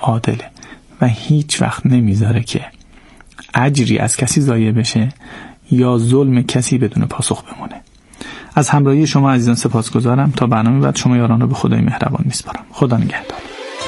عادله و هیچ وقت نمیذاره که اجری از کسی ضایع بشه یا ظلم کسی بدون پاسخ بمونه. از همراهی شما عزیزان سپاسگزارم. تا برنامه بعد شما یاران رو به خدای مهربان میسپارم. خدا نگهدار.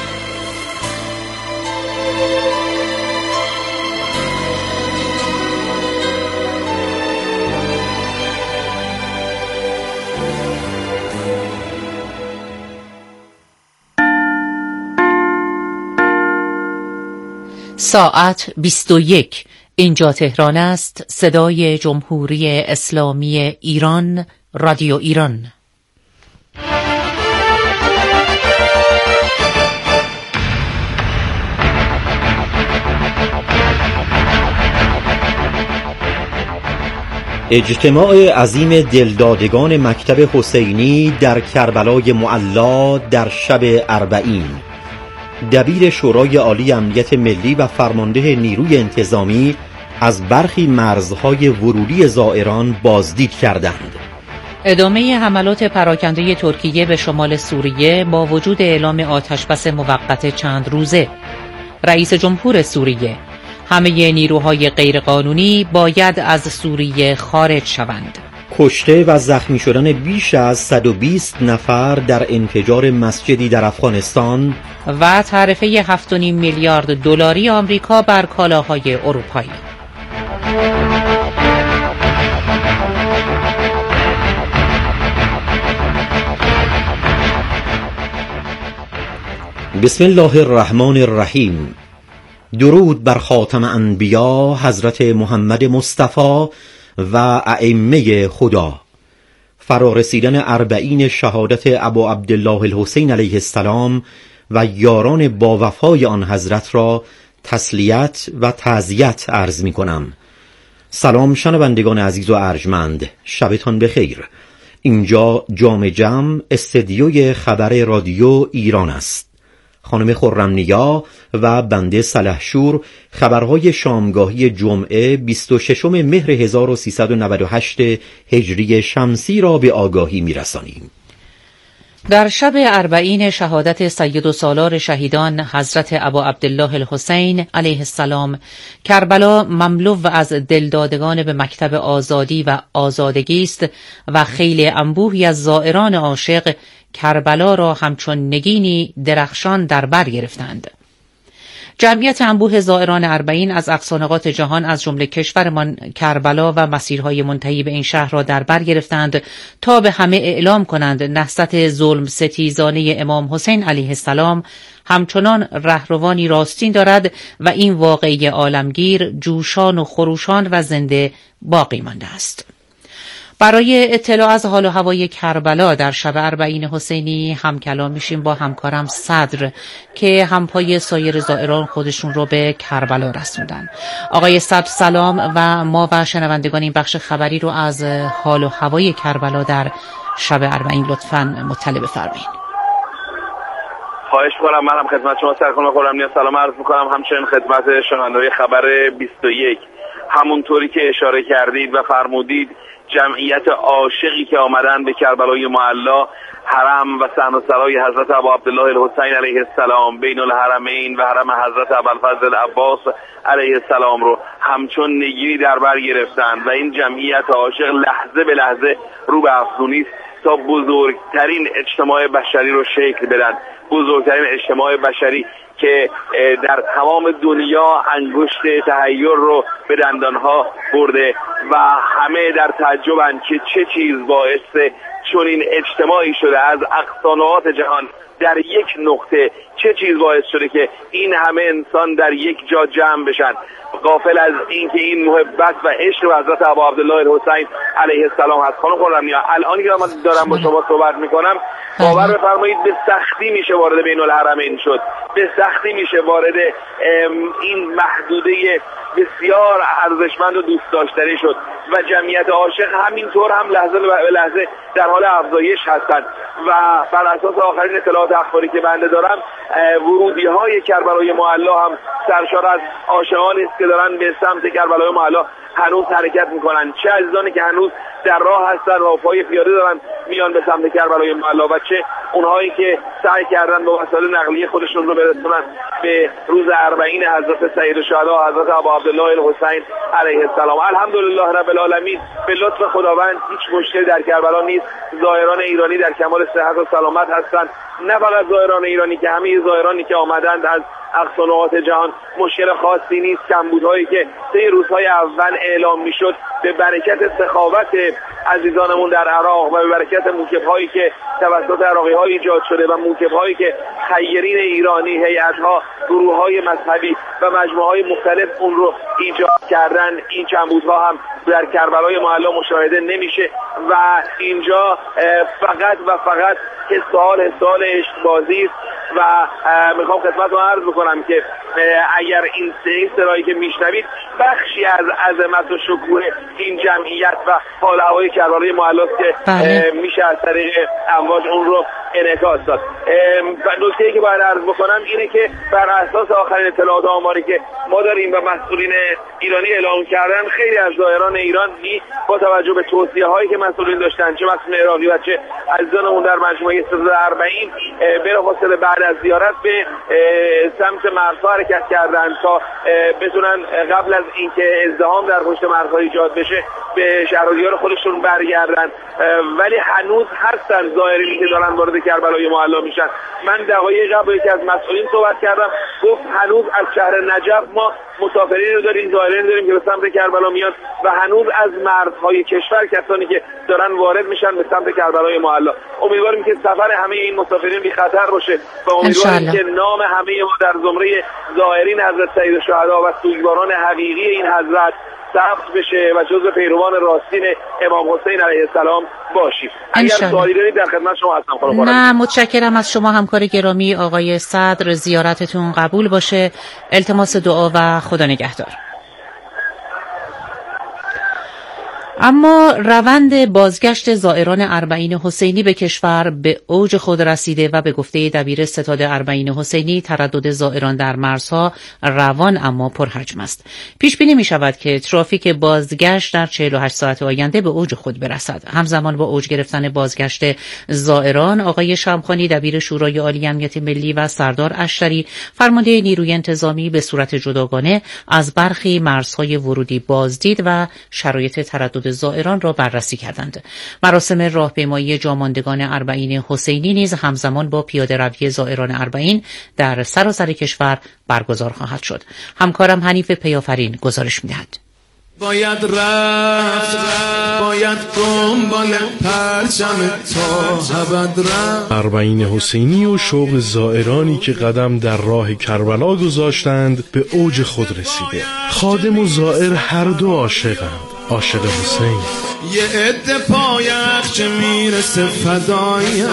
ساعت 21. اینجا تهران است. صدای جمهوری اسلامی ایران، رادیو ایران. اجتماع عظیم دلدادگان مکتب حسینی در کربلای معلا در شب اربعین. دبیر شورای عالی امنیت ملی و فرمانده نیروی انتظامی از برخی مرزهای ورودی زائران بازدید کردند. ادامه حملات پراکنده ترکیه به شمال سوریه با وجود اعلام آتشبس موقت چند روزه. رئیس جمهور سوریه: همه نیروهای غیرقانونی باید از سوریه خارج شوند. کشته و زخمی شدن بیش از 120 نفر در انفجار مسجدی در افغانستان و تعرفه 7.5 میلیارد دلاری آمریکا بر کالاهای اروپایی. بسم الله الرحمن الرحیم. درود بر خاتم انبیا حضرت محمد مصطفی و ائمه خدا. فرارسیدن اربعین شهادت ابا عبدالله الحسین علیه السلام و یاران با وفای آن حضرت را تسلیت و تعزیت عرض می کنم. سلام شنوندگان عزیز و ارجمند، شبتان بخیر. اینجا جام جم استدیوی خبر رادیو ایران است. خانم خرم‌نیا و بنده سلحشور خبرهای شامگاهی جمعه 26 مهر 1398 هجری شمسی را به آگاهی می‌رسانیم. در شب اربعین شهادت سیدالسالار شهیدان حضرت ابا عبدالله الحسین علیه السلام، کربلا مملو از دلدادگان به مکتب آزادی و آزادگی است و خیل انبوهی از زائران عاشق کربلا را همچون نگینی درخشان در بر گرفتند. جمعیت انبوه زائران اربعین از اقصا نقاط جهان از جمله کشورمان کربلا و مسیرهای منتهی به این شهر را در بر گرفتند تا به همه اعلام کنند نهضت ظلم ستیزانه امام حسین علیه السلام همچنان رهروانی راستین دارد و این واقعه عالمگیر جوشان و خروشان و زنده باقی مانده است. برای اطلاع از حال و هوای کربلا در شب اربعین حسینی هم کلام میشیم با همکارم صدر که همپای سایر زائران خودشون رو به کربلا رسوندن. آقای صدر سلام، و ما و شنوندگان این بخش خبری رو از حال و هوای کربلا در شب اربعین لطفاً مطلع بفرمایید. خواهش می‌کنم. منم خدمت شما سرکار خرم‌نیا سلام عرض می‌کنم، همچنین خدمت شنوندگان خبر 21. همونطوری که اشاره کردید و فرمودید، جمعیت عاشقی که آمدن به کربلای معلا، حرم و صحن‌السرای حضرت ابا عبدالله الحسین علیه السلام، بین الحرمین و حرم حضرت ابوالفضل عباس علیه السلام رو همچون نگینی در بر گرفتند و این جمعیت عاشق لحظه به لحظه رو به افزونی است تا بزرگترین اجتماع بشری رو شکل بدن. بزرگترین اجتماع بشری که در تمام دنیا انگشت تحیر رو به دندانها برده و همه در تعجبند که چه چیز باعث چنین اجتماعی شده از اقصا نقاط جهان در یک نقطه، چه چیز باعث شده که این همه انسان در یک جا جمع بشن، غافل از این که این محبت و عشق به حضرت ابا عبدالله الحسین علیه السلام هست. خانم خرم‌نیا، الان که من دارم با شما صحبت میکنم، باور بفرمایید به سختی میشه وارد بین الحرمین شد، به سختی میشه وارد این محدوده بسیار ارزشمند و دوست داشتنی شد و جمعیت عاشق همینطور هم لحظه به لحظه در حال افزایش هستند و بر اساس آخرین اطلاعات اخباری که بنده دارم، ورودی های کربلای معلا هم سرشار از عاشقانی است که دارن به سمت کربلای معلا هنوز حرکت میکنن. چه عزیزانی که هنوز در راه هستن و پای پیاده دارن میان به سمت کربلای معلی و چه اونهایی که سعی کردن با وسایل نقلیه خودشون رو برسونن به روز اربعین حضرت سید الشهدا حضرت ابا عبدالله الحسین علیه السلام. الحمدلله رب العالمین، به لطف خداوند هیچ مشکلی در کربلا نیست. زائران ایرانی در کمال صحت و سلامت هستند. نه فقط زائران ایرانی که همه زائرانی که آمدند از اقصا نقاط جهان. مشکل خاصی نیست. کمبودهایی که طی روزهای اول اعلام میشد به برکت سخاوت عزیزانمون در عراق و به برکت موکب‌هایی که توسط عراقی‌ها ایجاد شده و موکب‌هایی که خیرین ایرانی، هیئت‌ها، گروه‌های مذهبی و مجموعه‌های مختلف اون رو ایجاد کردن، این کمبودها هم در کربلای معلی مشاهده نمیشه و اینجا فقط و فقط حسال عشق‌بازی است و میخوام خدمتتون عرض بکنم که اگر این سرایی که میشنوید بخشی از عظمت و شکوه این جمعیت و حال هوای کربلای معلی که میشه از طریق امواج اون رو انعکاس داد. نکته‌ای که باید عرض بکنم اینه که بر اساس آخرین اطلاعات آماری که ما داریم و مسئولین ایرانی اعلام کردن، خیلی از زائران ایرانی با توجه به توصیه‌هایی که مسئولین داشتن، چه مسئولین عراقی و چه عزیزانمون در مجموعه 340 بلافاصله بعد از زیارت به سمت مرزها حرکت کردن تا بتونن قبل از اینکه ازدحام در پشت مرزها ایجاد بشه به شهر و دیار خودشون برگردن. ولی هنوز هستن زائرینی که دارن وارد کربلای معلی میشن. من دقایق قبل یکی از مسئولین صحبت کردم، گفت هنوز از شهر نجف ما مسافرین رو داریم، زائرین داریم که به سمت کربلا میاد و هنوز از مرزهای کشور کسانی که دارن وارد میشن به سمت کربلای معلی. امیدواریم که سفر همه این مسافرین بی خطر باشه و امیدواریم که نام همه ما در زمره زائرین حضرت سید الشهدا و سوگواران حقیقی این حضرت ثبت بشه و جزو پیروان راستین امام حسین علیه السلام باشیم. اگر سوالی دارید در خدمت شما هستم. نه، متشکرم از شما همکار گرامی آقای صدر. زیارتتون قبول باشه. التماس دعا و خدا نگهدار. اما روند بازگشت زائران اربعین حسینی به کشور به اوج خود رسیده و به گفته دبیر ستاد اربعین حسینی تردد زائران در مرزها روان اما پرحجم است. پیش بینی می شود که ترافیک بازگشت در 48 ساعت آینده به اوج خود برسد. همزمان با اوج گرفتن بازگشت زائران، آقای شمخانی دبیر شورای عالی امنیت ملی و سردار اشتری فرمانده نیروی انتظامی به صورت جداگانه از برخی مرزهای ورودی بازدید و شرایط تردد زائران را بررسی کردند. مراسم راهپیمایی جاماندگان اربعین حسینی نیز همزمان با پیاده روی زائران اربعین در سراسر کشور برگزار خواهد شد. همکارم حنیف پیافرین گزارش می‌دهد. باید رفت باید دنبال پرچم تا ابد رفت. اربعین حسینی و شوق زائرانی که قدم در راه کربلا گذاشتند به اوج خود رسیده. خادم و زائر هر دو عاشقند، عاشق حسین. یه عده پایخ چه میرسه فدایم.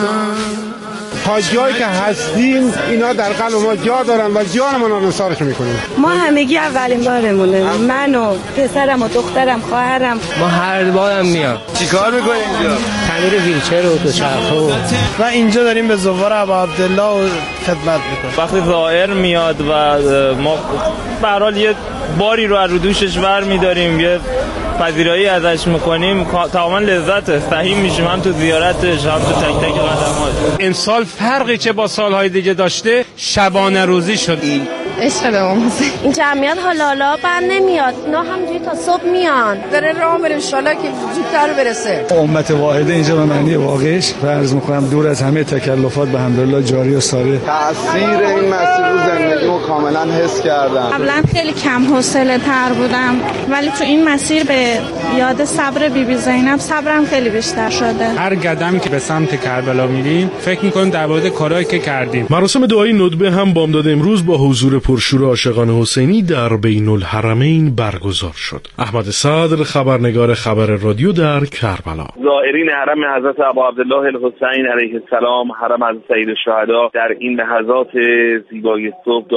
حاجیایی که هستیم اینا در قلب ما جا دارن و جانمون رو نثارش میکنیم. ما همگی اولین بارمونه، من و پسرم و دخترم خواهرم. ما هر بارم میام. چیکار میکنیم اینجا؟ تعمیر ویلچر و دوچرخه و اینجا داریم به زوار ابا عبدالله خدمت میکنیم. وقتی زائر میاد و ما به هر حال یه باری رو از رو دوشش برمی‌داریم، یه پذیرایی ازش میکنیم، تماما لذت سهیم میشیم هم تو زیارتش هم تو تک تک قدماش. امسال فرقی چه با سالهای دیگه داشته شبانه روزی شد. عشق به امام حسین. این جمعیت حالا بند نمیاد، اینا همجوری تا صبح میان. داره راه میره ان شاءالله که زودتر برسه. امت واحده اینجا به معنی واقعش فرض میکنم دور از همه تکلفات به حمدالله جاری و ساری. تأثیر این مسیر رو زندگیمو کاملا حس کردم. قبلا خیلی کم حوصله تر بودم ولی تو این مسیر به یاد صبر بیبی زینب صبرم خیلی بیشتر شده. هر قدمی که به سمت کربلا میریم فکر میکنیم در مورد کارهایی که کردیم. مراسم دعای ندبه هم بامداد امروز با حضور پرشور عاشقان حسینی در بین الحرمین برگزار شد. احمد صدر، خبرنگار خبر رادیو در کربلا. زائرین حرم حضرت ابا عبدالله الحسین علیه السلام، حرم حضرت سید الشهدا، در این لحظات زیبای صبح دعای ندبه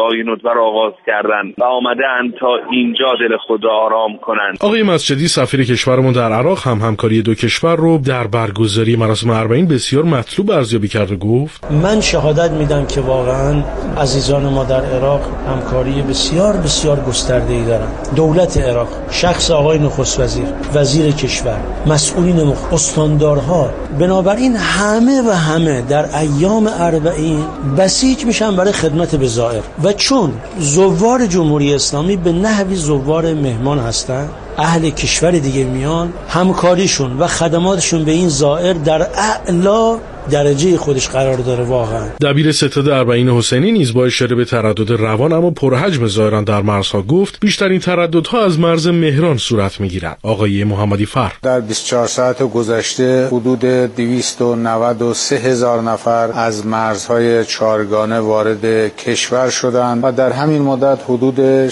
سفر آغاز کردن و آمدن تا اینجا دل خدا آرام کنند. آقای مسجدی سفیر کشورمون در عراق هم همکاری دو کشور رو در برگزاری مراسم اربعین بسیار مطلوب ارزیابی کرد و گفت من شهادت میدم که واقعا عزیزان ما در عراق همکاری بسیار بسیار گسترده‌ای دارن. دولت عراق، شخص آقای نخست وزیر، وزیر کشور، مسئولین استاندارها، بنابراین همه در ایام اربعین بسیج میشن برای خدمت به زائر و چون زوار جمهوری اسلامی به نحوی زوار مهمان هستن، اهل کشور دیگه میان، همکاریشون و خدماتشون به این زائر در اعلا درجه خودش قرار داره. واقعا دبیر ستاد اربعین حسینی نیز با اشاره به تردد روان اما پرحجم زائران در مرزها گفت بیشترین ترددها از مرز مهران صورت میگیرد. آقای محمدی فر در 24 ساعت گذشته حدود 293,000 نفر از مرزهای چهارگانه وارد کشور شدند و در همین مدت حدود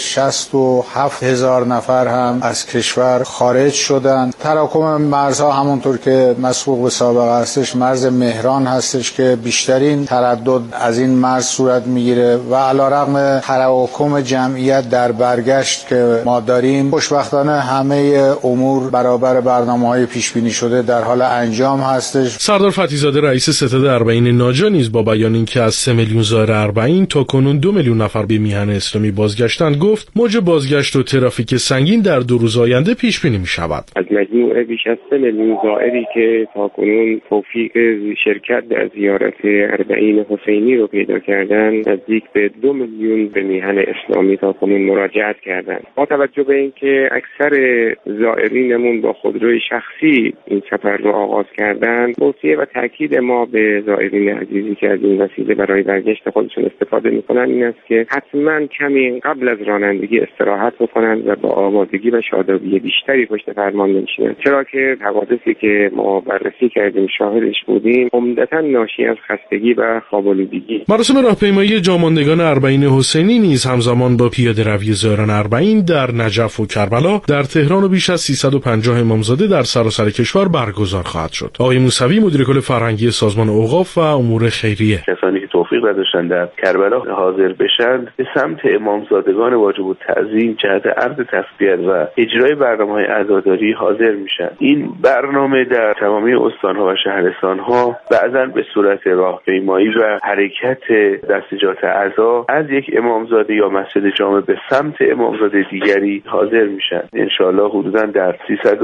67,000 نفر هم از کشور خارج شدند. تراکم مرزها همونطور که مسبوق به سابقه هستش مرز مهران هستش که بیشترین تردد از این مرز صورت میگیره و علیرغم تراکم جمعیت در برگشت که ما داریم، خوشبختانه همه امور برابر برنامه‌های پیش بینی شده در حال انجام هستش. سردار فتحی‌زاده رئیس ستاد اربعین ناجا نیز با بیان اینکه از 3 میلیون زائر اربعین تا کنون 2 میلیون نفر به میهن اسلامی بازگشتند گفت موج بازگشت و ترافیک سنگین در 2 روز آینده پیش بینی می‌شود. از مجموع بیش از 3 میلیون زائری که تا کنون توفیق شرکت در زیارت اربعین حسینی رو پیدا کردن، نزدیک به 2 میلیون به میهن اسلامی تا کنون مراجعت کردند. با توجه به اینکه اکثر زائرینمون با خودروی شخصی این سفر رو آغاز کردند، توصیه و تاکید ما به زائرین عزیزی که از این وسیله برای برگشت خودشون استفاده میکنن این است که حتما کمی قبل از رانندگی استراحت بکنند و با آمادگی و شادابی بیشتری پشت فرمان بنشینند، چرا که حوادثی که ما بررسی کردیم شاهدش بودیم عمدتاً ناشی از خستگی و خواب‌آلودگی. مراسم راهپیمایی جاماندگان اربعین حسینی نیز همزمان با پیاده‌روی زائران اربعین در نجف و کربلا در تهران و بیش از 350 امامزاده در سراسر کشور برگزار خواهد شد. آقای موسوی مدیر کل فرهنگی سازمان اوقاف و امور خیریه کسانی که توفیق نداشتن در کربلا حاضر بشن به سمت امامزادگان واجب التعظیم جهت عرض تسبیح و اجرای برنامه‌های عزاداری حاضر میشن. این برنامه در تمامی استان‌ها و شهرستان‌ها بعضاً به صورت راهپیمایی و حرکت دستجات عزا از یک امامزاده یا مسجد جامع به سمت امامزاده دیگری حاضر میشن. انشالله حدوداً در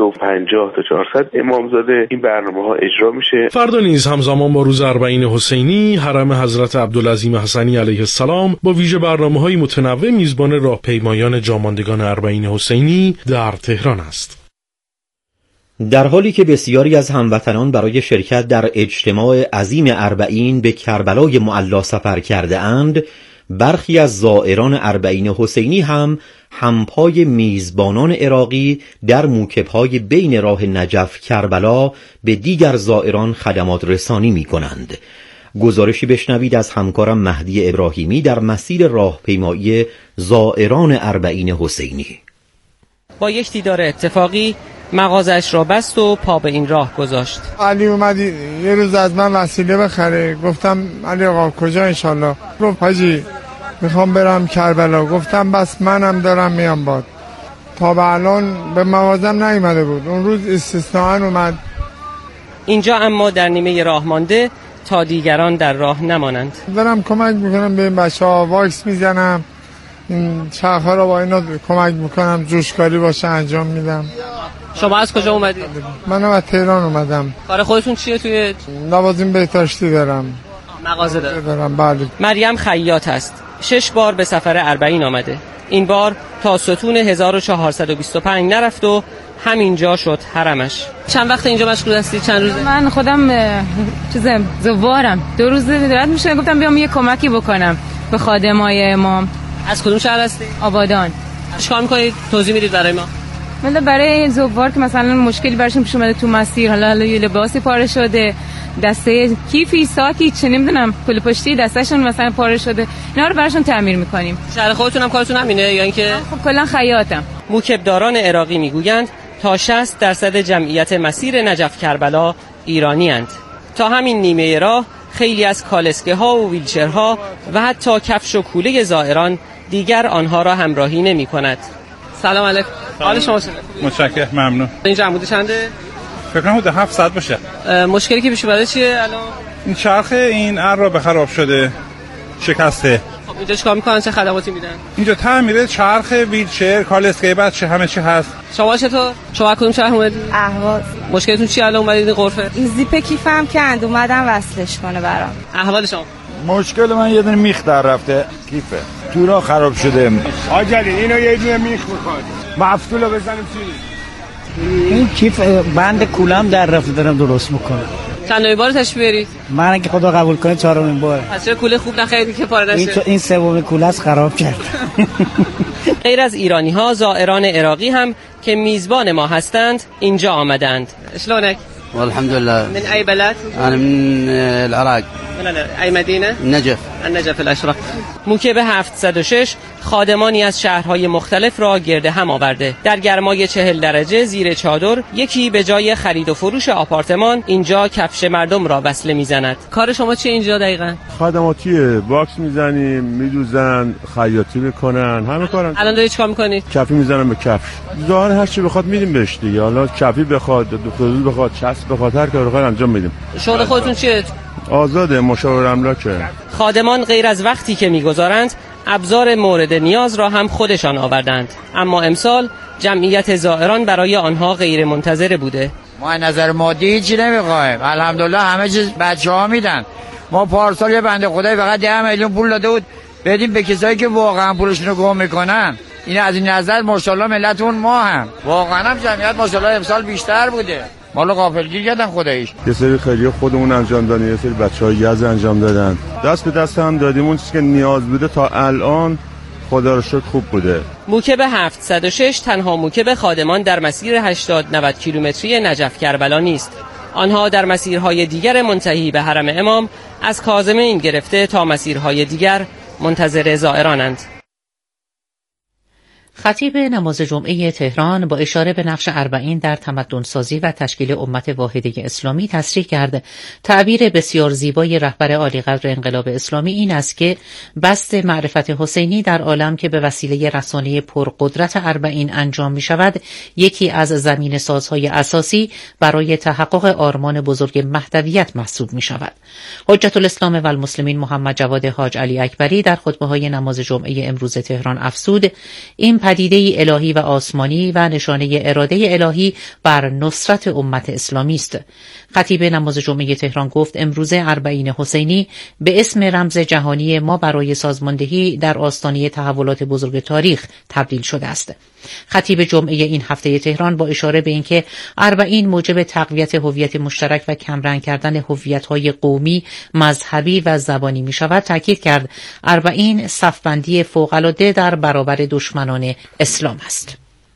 350 تا 400 امامزاده این برنامه‌ها اجرا میشه. فردا نیز همزمان با روز اربعین حسینی حرم حضرت عبدالعظیم حسنی علیه السلام با ویژه برنامه‌های متنوع میزبان راهپیمایان جاماندگان اربعین حسینی در تهران است. در حالی که بسیاری از هموطنان برای شرکت در اجتماع عظیم اربعین به کربلای معلی سفر کرده اند، برخی از زائران اربعین حسینی هم همپای میزبانان عراقی در موکب‌های بین راه نجف کربلا به دیگر زائران خدمات رسانی می‌کنند. گزارشی بشنوید از همکارم مهدی ابراهیمی در مسیر راهپیمایی زائران اربعین حسینی. با یک دیدار اتفاقی مغازش را بست و پا به این راه گذاشت. علی اومد یه روز از من وسیله بخره، گفتم علی آقا کجا انشالله؟ گفت حاجی میخوام برم کربلا. گفتم بس منم دارم میام باد. تا به الان به مغازم نیومده بود، اون روز استثناءً اومد. اینجا اما در نیمه راه مانده تا دیگران در راه نمانند. دارم کمک میکنم به این بچه‌ها، واکس میزنم، این چرخ‌ها رو با اینا کمک میکنم، جوشکاری باشه انجام میدم. شما از کجا اومدید؟ من از تهران اومدم. کار خودتون چیه توی لوازم بهداشتی دارم؟ مغازه دارم. بله. مریم خیاط است. 6 بار به سفر اربعین آمده. این بار تا ستون 1425 نرفت و همینجا شد حرمش. چند وقت اینجا مشغول هستی؟ چند روزه؟ من خودم زوارم. 2 روز دارت میشه، گفتم بیام یه کمکی بکنم به خادمای امام. از کدوم شهر هستی؟ آبادان. چیکار می‌کنید؟ توضیح میدید برای ما. من برای زوار که مثلا مشکلی براشون پیش اومده تو مسیر، حالا یه لباسی پاره شده، دسته کیفی ساکی چه نمیدونم کل پشتی دستشون مثلا پاره شده، اینا رو براشون تعمیر می‌کنیم. شهر خودتون هم کارتون همینه یا اینکه؟ خب کلا خیاطم. موکبداران عراقی میگویند تا 60% جمعیت مسیر نجف کربلا ایرانی اند. تا همین نیمه راه خیلی از کالسکه ها و ویلچرها و حتی کفش و کوله زائران دیگر آنها را همراهی نمی کند. سلام علیکم. حال شما چطوره؟ متشکرم، ممنون. این عمودی چنده؟ فکر کنم حدود 700 باشه. مشکلی که پیش اومده چیه الان؟ این چرخ این عرابه خراب شده، شکسته. خب اینجا چیکار میکنن؟ چه خدماتی میدن؟ اینجا تعمیر چرخ، ویلچر، کال اسکی، بچه همه چی هست. شما چطور؟ شما کدوم شهر اومدید؟ اهواز. مشکلتون چیه الان اومدید این غرفه؟ این زیپ کیفم کند، اومدم وصلش کنه برام. احوال شما؟ مشکل من یه دونه میخ در رفته کیفه. تورا خراب شده. آجلی اینو یه دونه میخ میخواد. مفتولو بزنیم چی؟ این کیف بند کولم در رفته، دارم درست میکنم. چند بار تشریف بیارید؟ من اگه خدا قبول کنه 4مین باره. پس چه کوله خوب نخریدید که پاره نشه؟ این سومین کوله است، خراب کرد. غیر از ایرانی ها، زائران عراقی هم که میزبان ما هستند اینجا آمدند. شلونك؟ والحمد لله. من أي بلد؟ أنا من العراق. من أي مدينة؟ النجف. النجف الأشرق. موکب 706 خادمانی از شهرهای مختلف را گرد هم آورده. در گرمای 40 درجه زیر چادر یکی به جای خرید و فروش آپارتمان اینجا کفش مردم را وصله میزند. کار شما چیه اینجا دقیقاً؟ خدماتیه، باکس میزنیم، میدوزن، خیاطی میکنن، همه کارن. الان دارید چیکار میکنید؟ کفی میزنم به کفش. ظاهر هر چی بخواد میدیم بهش دیگه. حالا کفی بخواد، دکتر بخواد، چسب بخواد، هر کاری بخواد انجام میدیم. شغل خودتون چیه؟ آزاده، مشاور املاکه. خادمان غیر از وقتی که میگذارند ابزار مورد نیاز را هم خودشان آوردند، اما امسال جمعیت زائران برای آنها غیر منتظره بوده. ما نظر مادی چی نمیخوایم، الحمدلله همه چیز بچه‌ها میدن. ما پارسال یه بنده خدایی فقط 10 میلیون پول داده بود بدیم به کسایی که واقعا پولشون رو گم میکنن. این از این نظر ماشاءالله ملتون ما هم واقعا هم جمعیت ماشاءالله امسال بیشتر بوده. مالو غافلگیر کردن خداییش. یه سری خیریه خودمون انجام دادیم، یه سری بچه‌ها یز انجام دادن. دست به دست هم دادیم، اون چیزی که نیاز بوده تا الان خدا رو شکر خوب بوده. موکب 706 تنها موکب خادمان در مسیر 80-90 کیلومتری نجف کربلا نیست. آنها در مسیرهای دیگر منتهی به حرم امام از کاظمین گرفته تا مسیرهای دیگر منتظر زائرانند. خطیب نماز جمعه تهران با اشاره به نقش اربعین در تمدن‌سازی و تشکیل امت واحده اسلامی تصریح کرد تعبیر بسیار زیبای رهبر عالیقدر انقلاب اسلامی این است که بسط معرفت حسینی در عالم که به وسیله رسانه پرقدرت اربعین انجام می شود یکی از زمین سازهای اساسی برای تحقق آرمان بزرگ مهدویت محسوب می شود. حجت الاسلام و المسلمین محمد جواد حاج علی اکبری در خطبه های نماز جمعه امروز تهران افزود این پدیده الهی و آسمانی و نشانه اراده الهی بر نصرت امت اسلامی است. خطیب نماز جمعه تهران گفت امروز اربعین حسینی به اسم رمز جهانی ما برای سازماندهی در آستانه تحولات بزرگ تاریخ تبدیل شده است. خطیب جمعه این هفته تهران با اشاره به اینکه اربعین موجب تقویت هویت مشترک و کمرنگ کردن هویت‌های قومی، مذهبی و زبانی می شود تاکید کرد اربعین صفبندی فوق‌العاده در برابر دشمنان اسلام است.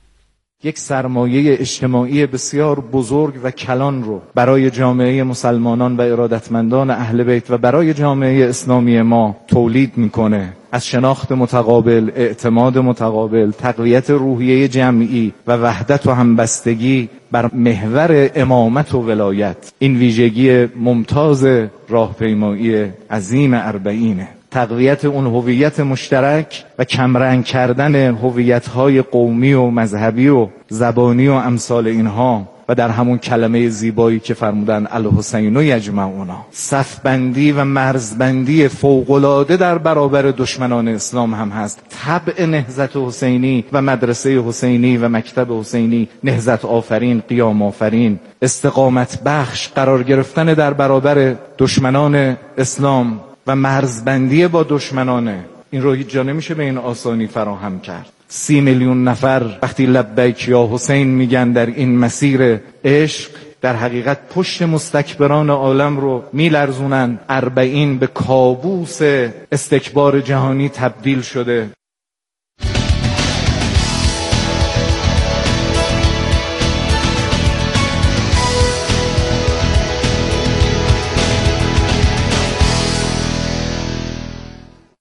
یک سرمایه اجتماعی بسیار بزرگ و کلان رو برای جامعه مسلمانان و ارادتمندان اهل بیت و برای جامعه اسلامی ما تولید میکنه. از شناخت متقابل، اعتماد متقابل، تقویت روحیه جمعی و وحدت و همبستگی بر محور امامت و ولایت. این ویژگی ممتاز راهپیمایی عظیم اربعینه. تقویت اون هویت مشترک و کمرنگ کردن هویت‌های قومی و مذهبی و زبانی و امثال اینها و در همون کلمه زیبایی که فرمودن الحسین و یجمعونا، صفبندی و مرزبندی فوق‌العاده در برابر دشمنان اسلام هم هست. طبع نهضت حسینی و مدرسه حسینی و مکتب حسینی، نهضت آفرین، قیام آفرین، استقامت بخش، قرار گرفتن در برابر دشمنان اسلام و مرزبندی با دشمنانه. این رو هیچ جا نمیشه به این آسانی فراهم کرد. 30 میلیون نفر وقتی لبیک یا حسین میگن در این مسیر عشق، در حقیقت پشت مستکبران عالم رو میلرزونن. اربعین به کابوس استکبار جهانی تبدیل شده.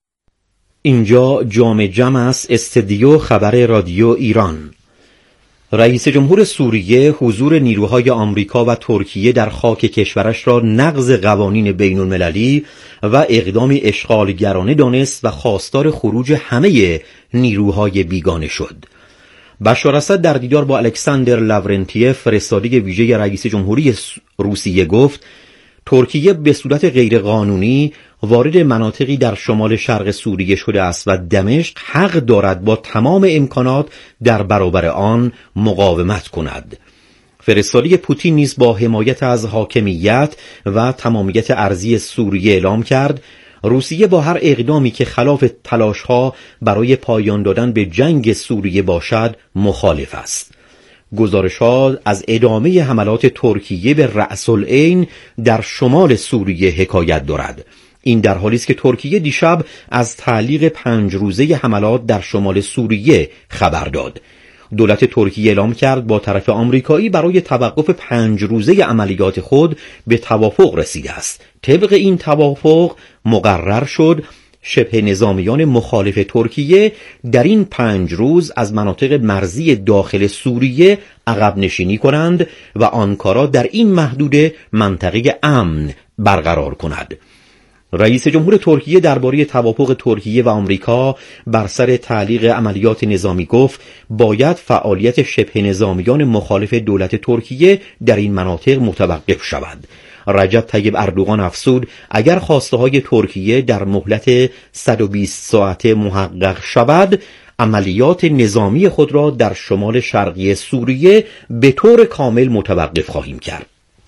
اینجا جام جم است، استدیو خبر رادیو ایران. رئیس جمهور سوریه حضور نیروهای آمریکا و ترکیه در خاک کشورش را نقض قوانین بین المللی و اقدامی اشغالگرانه دانست و خواستار خروج همه نیروهای بیگانه شد. بشار اسد در دیدار با الکساندر لاورنتیف فرستاده ویژه رئیس جمهوری روسیه گفت ترکیه به صورت غیرقانونی وارد مناطقی در شمال شرق سوریه شده است و دمشق حق دارد با تمام امکانات در برابر آن مقاومت کند. فرستاده پوتین نیز با حمایت از حاکمیت و تمامیت ارضی سوریه اعلام کرد روسیه با هر اقدامی که خلاف تلاش‌ها برای پایان دادن به جنگ سوریه باشد مخالف است. گزارش‌ها از ادامه حملات ترکیه به رأس العین در شمال سوریه حکایت دارد. این در حالی است که ترکیه دیشب از تعلیق 5 روزه حملات در شمال سوریه خبر داد. دولت ترکیه اعلام کرد با طرف آمریکایی برای توقف 5 روزه عملیات خود به توافق رسیده است. طبق این توافق مقرر شد شبه نظامیان مخالف ترکیه در این 5 روز از مناطق مرزی داخل سوریه عقب نشینی کنند و آنکارا در این محدوده منطقه امن برقرار کند. رئیس جمهور ترکیه درباره توافق ترکیه و آمریکا بر سر تعلیق عملیات نظامی گفت باید فعالیت شبه نظامیان مخالف دولت ترکیه در این مناطق متوقف شود. رجب طیب اردوغان افزود اگر خواسته های ترکیه در مهلت 120 ساعته محقق شود عملیات نظامی خود را در شمال شرقی سوریه به طور کامل متوقف خواهیم کرد.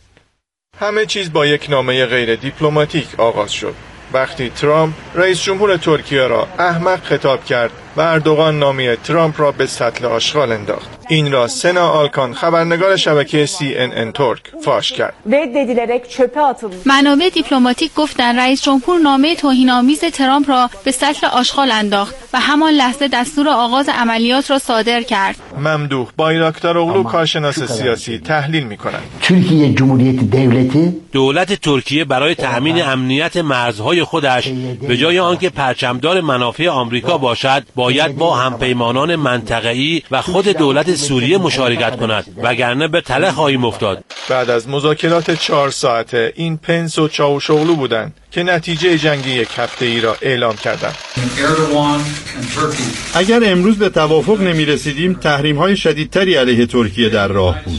همه چیز با یک نامه غیر دیپلماتیک آغاز شد. وقتی ترامپ رئیس جمهور ترکیه را احمق خطاب کرد و اردوغان نامه ترامپ را به سطل آشغال انداخت. این را سنا آلکان خبرنگار شبکه CNN ترک فاش کرد. منابع دیپلماتیک گفتند رئیس جمهور نامه توهین‌آمیز ترامپ را به سطل آشغال انداخت و همان لحظه دستور آغاز عملیات را صادر کرد. ممدوح بایراکتاروغلو کارشناس سیاسی تحلیل می‌کند. ترکیه جمهوریت دولت ترکیه برای تأمین امنیت مرزهای خودش به جای آنکه پرچمدار منافع آمریکا باشد باید با همپیمانان منطقه‌ای و خود دولت سوریه مشارکت کند وگرنه به تله خواهیم افتاد. بعد از مذاکرات 4 ساعته این پنس و چاوشوغلو بودند که نتیجه جنگ 1 هفته‌ای را اعلام کردند. اگر امروز به توافق نمی رسیدیم تحریم‌های شدیدتری علیه ترکیه در راه بود.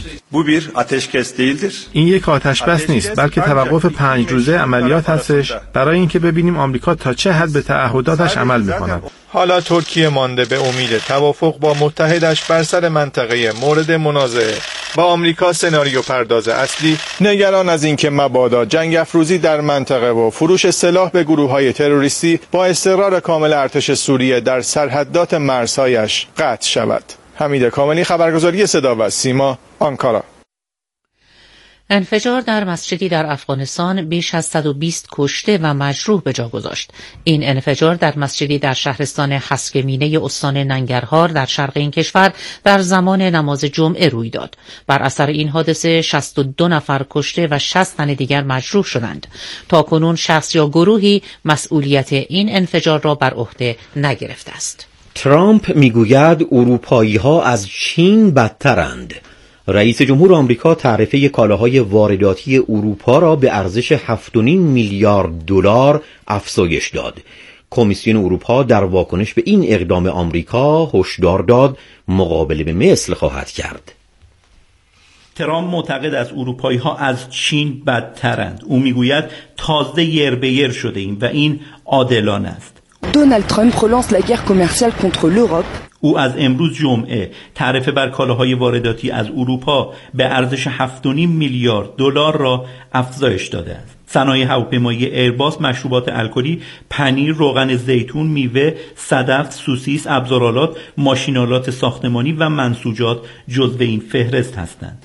این یک آتش‌بس نیست بلکه توقف 5 روزه عملیات هستش برای اینکه ببینیم آمریکا تا چه حد به تعهداتش عمل می‌کند. حالا ترکیه مانده به امید توافق با متحدش بر سر منطقه مورد منازعه. با آمریکا سناریو پرداز اصلی نگران از اینکه مبادا جنگ افروزی در منطقه و فروش سلاح به گروه‌های تروریستی با استقرار کامل ارتش سوریه در سرحدات مرزهایش قطع شود. حمید کاملی، خبرگزاری صدا و سیما، آنکارا. انفجار در مسجدی در افغانستان بیش از 120 کشته و مجروح به جا گذاشت. این انفجار در مسجدی در شهرستان حسکمینه استان ننگرهار در شرق این کشور در زمان نماز جمعه روی داد. بر اثر این حادثه 62 نفر کشته و 60 تن دیگر مجروح شدند. تاکنون شخص یا گروهی مسئولیت این انفجار را بر عهده نگرفته است. ترامپ میگوید اروپایی‌ها از چین بدترند. رئیس جمهور آمریکا تعرفه کالاهای وارداتی اروپا را به ارزش 7.5 میلیارد دلار افزایش داد. کمیسیون اروپا در واکنش به این اقدام آمریکا هشدار داد مقابله به مثل خواهد کرد. ترامپ معتقد است اروپایی‌ها از چین بدترند. او میگوید تازه یر به یر شده ایم و این عادلانه است. دونالد ترامپ relance la guerre commerciale contre l'Europe. او از امروز جمعه تعرفه بر کالاهای وارداتی از اروپا به ارزش 7.5 میلیارد دلار را افزایش داده است. صنایع هواپیمایی ایرباس، مشروبات الکلی، پنیر، روغن زیتون، میوه، صدف، سوسیس، ابزارآلات، ماشین‌آلات ساختمانی و منسوجات جزو این فهرست هستند.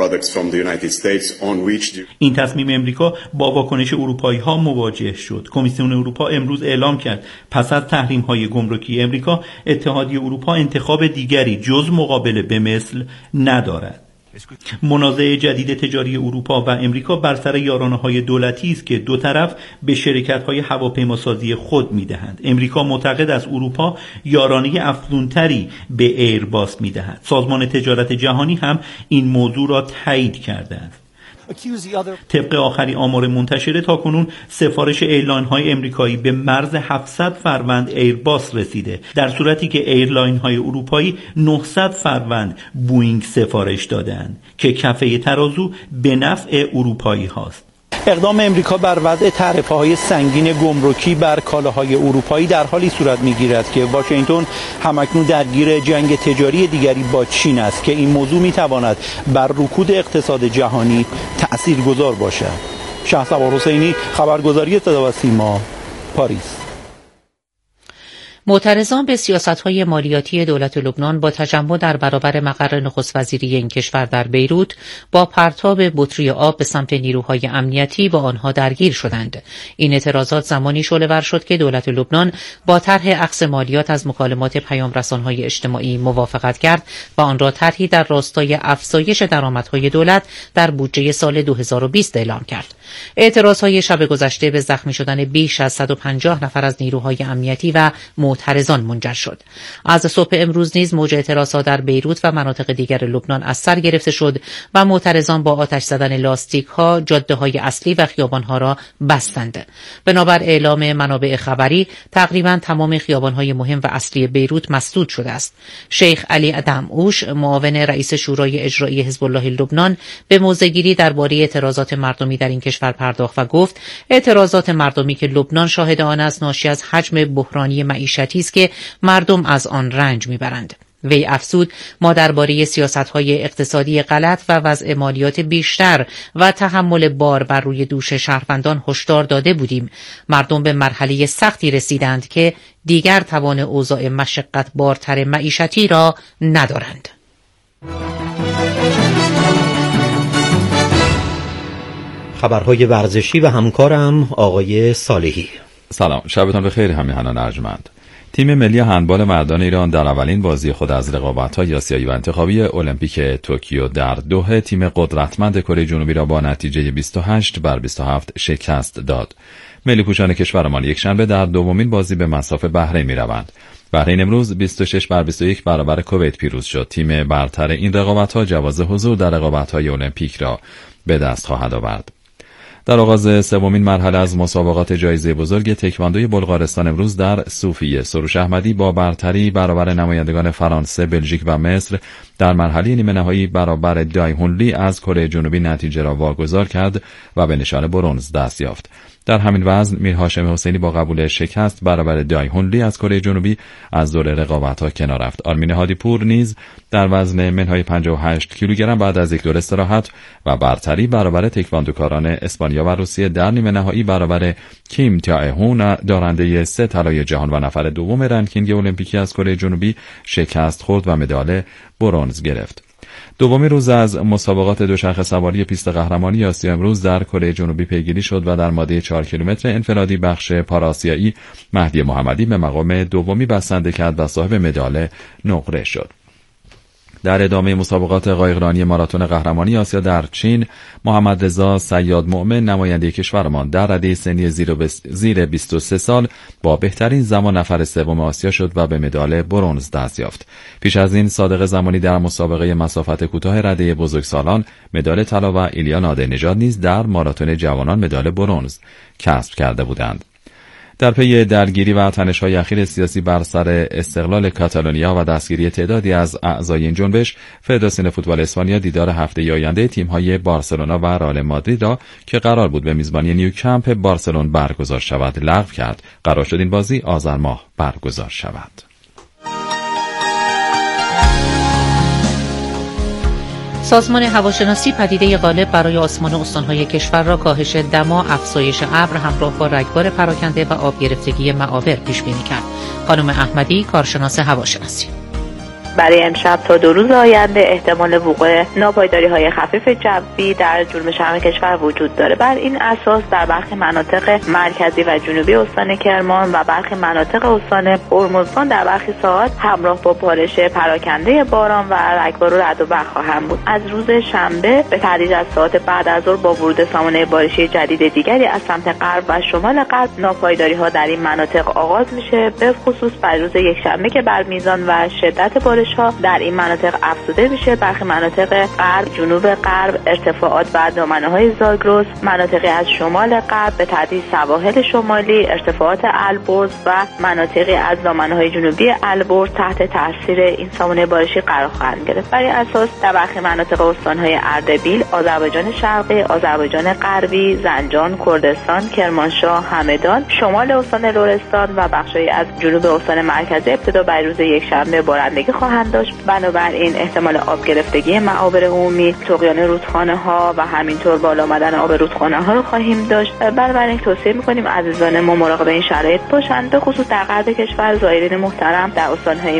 این تصمیم امریکا با واکنش اروپایی‌ها مواجه شد. کمیسیون اروپا امروز اعلام کرد پس از تحریم‌های گمرکی امریکا اتحادیه اروپا انتخاب دیگری جز مقابله به مثل ندارد. منازعه جدید تجاری اروپا و امریکا بر سر یارانه‌های دولتی است که دو طرف به شرکت‌های هواپیماسازی خود می‌دهند. امریکا معتقد است اروپا یارانه افزونتری به ایرباس می‌دهد. سازمان تجارت جهانی هم این موضوع را تایید کرده است. طبق آخرین آمار منتشره تاکنون سفارش ایرلاین‌های امریکایی به مرز 700 فروند ایرباس رسیده، در صورتی که ایرلاین‌های اروپایی 900 فروند بوئینگ سفارش دادند که کفه ترازو به نفع اروپایی هاست. اقدام امریکا بر وضع تعرفه‌های سنگین گمرکی بر کالاهای اروپایی در حالی صورت می‌گیرد که واشنگتن همکنون درگیر جنگ تجاری دیگری با چین است که این موضوع می‌تواند بر رکود اقتصاد جهانی تأثیرگذار باشد. شهسوار حسینی، خبرگزاری صدا و سیما، پاریس. معترضان به سیاست‌های مالیاتی دولت لبنان با تجمع در برابر مقر نخست وزیری این کشور در بیروت با پرتاب بطری آب به سمت نیروهای امنیتی با آنها درگیر شدند. این اعتراضات زمانی شعله‌ور شد که دولت لبنان با طرح اخذ مالیات از مکالمات پیام‌رسان‌های اجتماعی موافقت کرد و آن را طرحی در راستای افزایش درآمدهای دولت در بودجه سال 2020 اعلام کرد. اعتراضهای شب گذشته به زخمی شدن بیش از 150 نفر از نیروهای امنیتی و معترضان منجر شد. از صبح امروز نیز موج اعتراضات در بیروت و مناطق دیگر لبنان از سر گرفته شد و معترضان با آتش زدن لاستیک‌ها جاده‌های اصلی و خیابان‌ها را بستند. بنابر اعلام منابع خبری تقریباً تمام خیابان‌های مهم و اصلی بیروت مسدود شده است. شیخ علی دمعوش، معاون رئیس شورای اجرایی حزب الله لبنان، به موضع‌گیری درباره اعتراضات مردمی در این کشور پرداخت و گفت اعتراضات مردمی که لبنان شاهد آن است ناشی از حجم بحرانی معیشتی است که مردم از آن رنج میبرند. وی افزود ما درباره سیاست‌های اقتصادی غلط و وضع مالیات بیشتر و تحمل بار بر روی دوش شهروندان هشدار داده بودیم. مردم به مرحله سختی رسیدند که دیگر توان اوضاع مشقت بارتر معیشتی را ندارند. خبرهای ورزشی و همکارم آقای صالحی. سلام، شبتان بخیر همیهنان ارجمند. تیم ملی هندبال مردان ایران در اولین بازی خود از رقابت‌های آسیایی و انتخابی المپیک توکیو در دوحه تیم قدرتمند کره جنوبی را با نتیجه 28-27 شکست داد. ملی پوشان کشورمان یکشنبه در دومین بازی به مصاف بحرین می‌روند. بحرین امروز 26-21 برابر کویت پیروز شد. تیم برتر این رقابت‌ها جواز حضور در رقابت‌های المپیک را به دست خواهد آورد. در آغاز سومین مرحله از مسابقات جایزه بزرگ تکواندوی بلغارستان امروز در صوفیه سروش احمدی با برتری برابر نمایندگان فرانسه، بلژیک و مصر در مرحله نیمه نهایی برابر دایهون لی از کره جنوبی نتیجه را واگذار کرد و به نشان برنز دست یافت. در همین وزن میر هاشم حسینی با قبول شکست برابر دایهون لی از کره جنوبی از دور رقابت‌ها کنار رفت. آرمین هادیپور نیز در وزن منهای 58 کیلوگرم بعد از یک دور استراحت و برتری برابر تکواندوکاران اسپانیا و روسیه در نیمه نهایی برابر کیم تائهون دارنده 3 طلای جهان و نفر دوم رنکینگ المپیکی از کره جنوبی شکست خورد و مدال برنز گرفت. دومین روز از مسابقات دوچرخه سواری پیست قهرمانی آسیا امروز در کره جنوبی پیگیری شد و در ماده 4 کیلومتر انفرادی بخش پاراسیایی مهدی محمدی به مقام دومی بسنده کرد و صاحب مدال نقره شد. در ادامه مسابقات قایقرانی ماراتون قهرمانی آسیا در چین، محمد رضا صیاد مؤمن نماینده کشورمان در رده سنی زیر 23 سال با بهترین زمان نفر سوم آسیا شد و به مدال برنز دست یافت. پیش از این صادق زمانی در مسابقه مسافت کوتاه رده بزرگسالان مدال طلا و ایلیا نادرنژاد نیز در ماراتون جوانان مدال برنز کسب کرده بودند. در پی درگیری و تنش‌های اخیر سیاسی بر سر استقلال کاتالونیا و دستگیری تعدادی از اعضای این جنبش، فدراسیون فوتبال اسپانیا دیدار هفته آینده تیم‌های بارسلونا و رئال مادرید را که قرار بود به میزبانی نیوکمپ بارسلون برگزار شود لغو کرد. قرار شد این بازی آذر ماه برگزار شود. سازمان هواشناسی پدیده غالب برای آسمان استان‌های کشور را کاهش دما، افزایش ابر همراه با رگبار پراکنده و آب گرفتگی معابر پیش بینی کرد. خانم احمدی، کارشناس هواشناسی: برای امشب تا 2 روز آینده احتمال وقوع ناپایداری‌های خفیف جوی در جنوب شرق کشور وجود داره. بر این اساس در برخی مناطق مرکزی و جنوبی استان کرمان و برخی مناطق استان هرمزگان در برخی ساعات همراه با بارش پراکنده باران و رگبار و رعد و برق خواهند بود. از روز شنبه به تدریج از ساعات بعد از ظهر با ورود سامانه بارشی جدید دیگری از سمت غرب و شمال غرب ناپایداری‌ها در این مناطق آغاز میشه، به خصوص بر روز یکشنبه که بر میزان و شدت بارش‌ها در این مناطق افزوده میشه. برخی مناطق غرب، جنوب غرب، ارتفاعات و دامنه‌های زاگرس، مناطقی از شمال غرب به تدریج سواحل شمالی، ارتفاعات البرز و مناطقی از دامنه‌های جنوبی البرز تحت تاثیر این سامانه بارشی قرار خواهند گرفت. بر این اساس در برخی مناطق استان‌های اردبیل، آذربایجان شرقی، آذربایجان غربی، زنجان، کردستان، کرمانشاه، همدان، شمال استان لرستان و بخشی از جنوب استان مرکزی ابتدا بر روز یکشنبه بارندگی خواهند داشت. بنابراین احتمال آب گرفتگی معابر عمومی، طغیان رودخانه‌ها و همینطور بالا آمدن آب رودخانه‌ها رو خواهیم داشت. بنابراین توصیه می‌کنیم عزیزان ما مراقب این شرایط باشند، به خصوص در غرب کشور. زائرین محترم در استان‌های